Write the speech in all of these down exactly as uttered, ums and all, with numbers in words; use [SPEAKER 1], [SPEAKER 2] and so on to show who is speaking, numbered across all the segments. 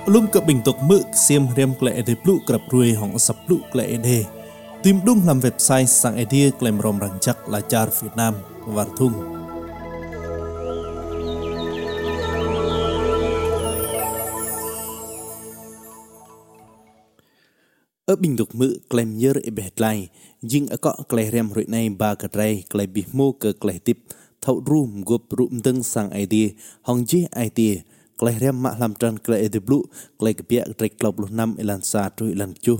[SPEAKER 1] Pelum ke bentuk mực xiêm rem klei de plu kerap ruai hong sap plu klei de. Tim dung làm website sang idea klaim rom rancak lajar Việt Nam Văn Thung. Ở bình tục mực klaim yer e betlai, jing akak klei rem ruai nai ba kadrai klei bihmo ke klei tip thau room gop rum deng sang idea hong ji idea. Klei rem mak lam tran klei de blu klei kepiak trek dua puluh enam ilan satu ilan tujuh.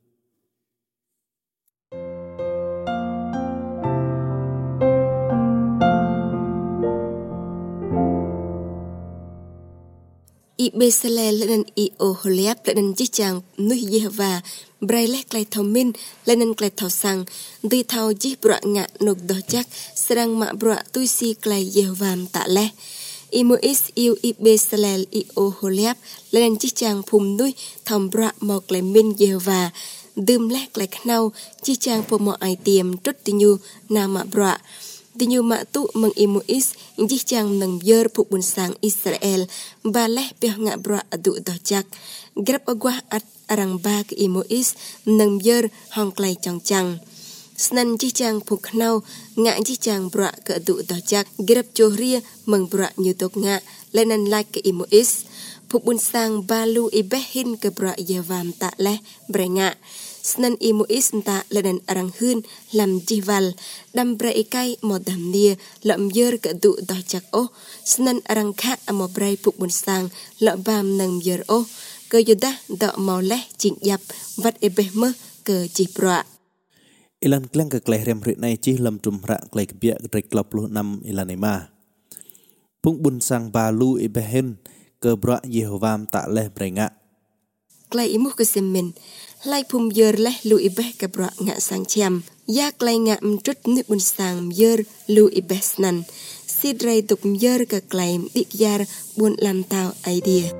[SPEAKER 2] I besele lenen I oholiap lenen jichang nuh Yehova braille klei thomin lenen klei thau sang di thau jih bra nga nok dohjak serang mak bra tuisi klei Yehova ta leh I muis iu I besele I oholiap lenen jichang phum nuh thom bra mo klei min Yehova dum leh klei knau jichang po mo ai tiam trut tinyu na mak bra Tinyu mak tu meng imuis injih chang nang yer puk bun sang Israel baleh peh ngak bra adu dohjak grab agwah at arang ba ke imuis nang yer hong klai chang chang snan jih chang puk nau ngak jih chang bra ke adu dohjak grab johria meng bra nyutok ngak lenan like ke imuis puk bun sang balu ibehin ke bra yevam tak leh brengak Snan imuis nta lenen arang hun lam jival dam brai kai modam nia lam yer ke du dohjak oh snan arang kha amo brai puk bun sang la bam nang yer oh ke yudah da mau leh jing yap vat ebeh meh ke jipra
[SPEAKER 1] Ilan klang ke klei rem rit nai chi lam tum ra klei kebia trek dua puluh enam ilan ema. Pung bun sang balu ibehen ke bra Yehova tak leh brengak.
[SPEAKER 2] Klei imuh ke semen Lai phum yer leh lu ibeh ke bra ngak sang chiam. Ya klei ngak mtrut ni bun sang yer lu ibeh snan. Sidrai tuk yer ke klei dik yar bun lam tau idea.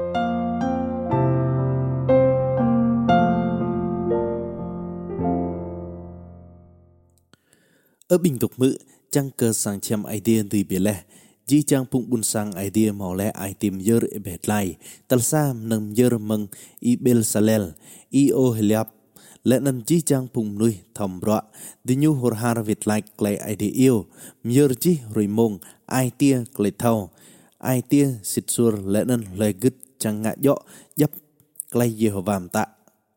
[SPEAKER 1] Ở bình tục mự, chăng cơ sang chiam idea đi bia leh. Ji chang pung bun sang idea mau le ai tim yer e betlai tal sam nang yer meng I bel salel I o heliap le nan ji chang pung nui thom bra di nyu hor har vit like klei idea yêu yer ji roi mong ai tia klei thau ai tia sit sur le nan le git chang nga yo yap klei Yehovam ta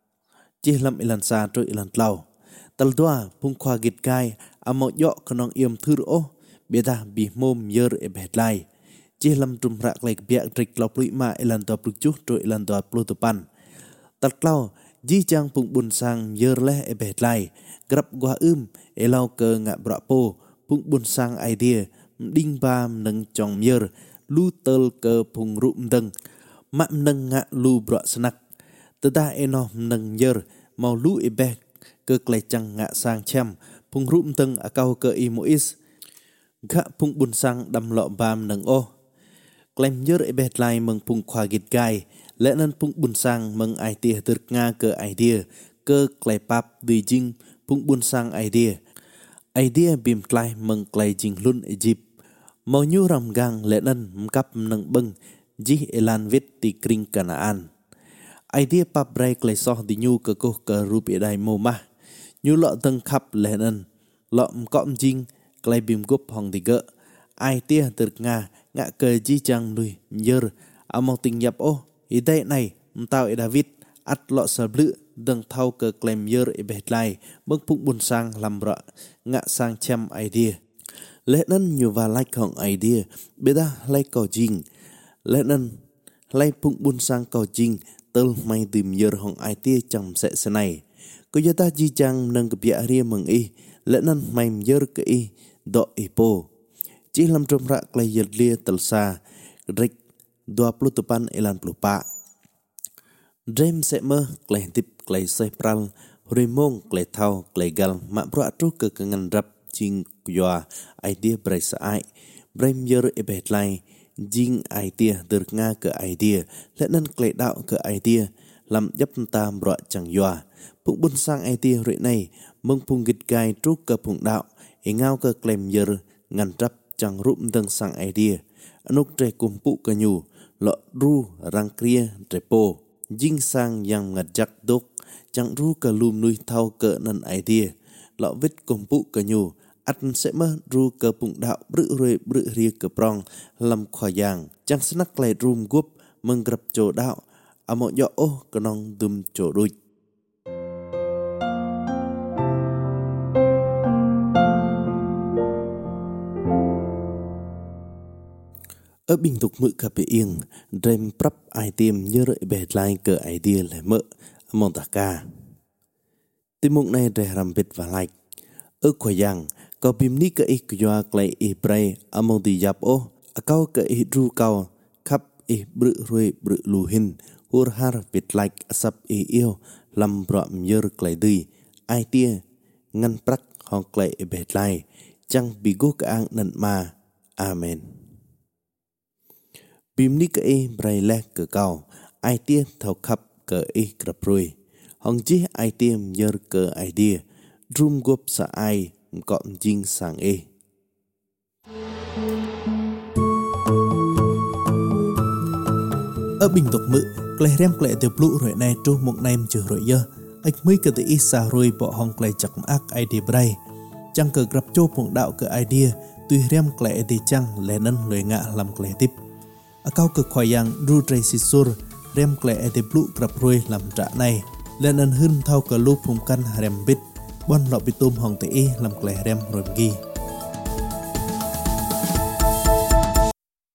[SPEAKER 1] ji lam ilan sa tro ilan tlau tal doa pung khwa git kai amo yo knong yem thur o Beda bih mom yer e betlai. Jih lam trum rak klei kebiak trik dua puluh lima ilan dua puluh tujuh tro ilan dua puluh depan. Tat klau ji chang pung bun sang yer leh e betlai. Grab gua um elau ke ngak brapo pung bun sang idea ding bam neng chong yer lu tel ke pung ru mdeng mak neng ngak lu bra senak. Teda enoh neng yer mau lu e beh ke klei chang ngak sang chem pung ru mdeng akau ke imuis Gak pung bun sang dam lo bam nang oh. Klaim yer e betlai meng pung khwa git gai. Le nan pung bun sang meng ai tia ter nga ke idea. Ke klai pap di jing pung bun sang idea. Idea bim klai meng klai jing lun Egypt. Mau nyu ram gang le nan mkap nang beng. Jih elan vit ti kring Kanaan. Idea pap brai klai soh di nyu ke koh ke rup edai mo mah. Nyu lo teng kap le nan. Lo mkom jing. Klai bim gup hong tiga ai tia ter nga ngak ke ji chang nui yer amo ting yap oh idai này mtau e David at lo sablu deng thau ke klaim yer e betlai beng pung bun sang lambra ngak sang cham idea le nan nyu va like hong idea beda like ko jing le nan like pung bun sang ko jing tel mai tim yer hong ai tia cham se senai ko yata ji chang nang ke bia ria meng i le nan mai yer ke i do ipo chỉ lam trum ra klei yer lia tel sa rek dua puluh depan ilan puluh pa dream se me klei tip klei se pral rimong klei thau klei gal ma bro tru ke kengan rap jing kya idea brai sa ai brain yer e betlai jing idea der nga ke idea le nan klei dau ke idea lam yap tam bro chang ywa pung bun sang idea ri này mong pung git gai tru ke pung dau ingau ke klaim yer ngan rap chang rum deng sang idea anuk tre kumpu kanyu lo ru rang kria tre po jing sang yang ngajak dok chẳng ru ka lum nuôi thao cỡ nan idea lo vít kumpu kanyu at sẽ mơ ru ka pung đạo bự ruồi bự ria ka prong lam khoa yang chẳng snack lại rum gup mừng grab chỗ đạo amo yo o kanong dum chỗ đuôi. Ở bình tục mự cà bê yên, rem prap ai tiêm nhớ rợi bè lại cờ idea lại mỡ, mong ta ca. Tìm mục này rè rằm bịt và like. Ở khoa yang, có bìm ní cờ ích doa clay y bray, among tì giáp ô, à cao cờ ích ru cao, khắp y bự ruồi bự lù hin, hur har bịt like sắp y yêu, làm brọm nhớ clay đi, ai tia, ngăn prak hong clay y bè lại, chẳng bị gô cả ang nần ma. Amen. Bìm ní cờ y bray lẹ cờ cao, ai tia thao khắp cờ y grab ruồi. Hong chí ai tiêm nhớ cờ idea, rum gop sa ai, gọn jing sang e. Ở bình tục mự, klei rem klei tiêu blu rồi này trú một nem chữ rồi dơ. Ếch mới cờ tự ý xa rồi bỏ hong klei chặt ác idea bray. Chẳng cờ grab chô phụng đạo cờ idea, tuy rem klei thì chăng lẽ nân lời ngạ làm klei tiếp. Ở cao cực khoai yang ru tray si sur, rem klei tiêu blu grab rồi làm trả này. Lên ân hưng thao cờ lúp phùng căn rem bít, bon lọ bị tôm hong tế làm klei rem rồi ghi.